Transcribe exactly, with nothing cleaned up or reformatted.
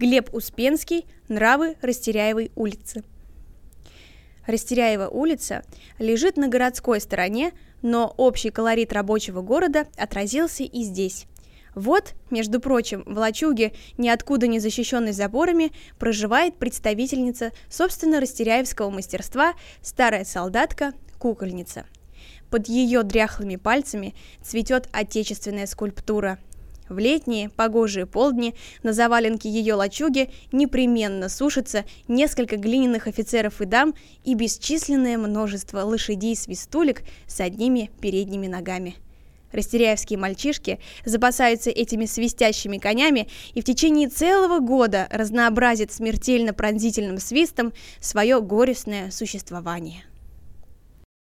Глеб Успенский. Нравы Растеряевой улицы. Растеряева улица лежит на городской стороне, но общий колорит рабочего города отразился и здесь. Вот, между прочим, в лачуге, ниоткуда не защищенной заборами, проживает представительница, собственно, растеряевского мастерства, старая солдатка-кукольница. Под ее дряхлыми пальцами цветет отечественная скульптура. В летние, погожие полдни на заваленке ее лачуги непременно сушатся несколько глиняных офицеров и дам и бесчисленное множество лошадей-свистулек с одними передними ногами. Растеряевские мальчишки запасаются этими свистящими конями и в течение целого года разнообразят смертельно пронзительным свистом свое горестное существование.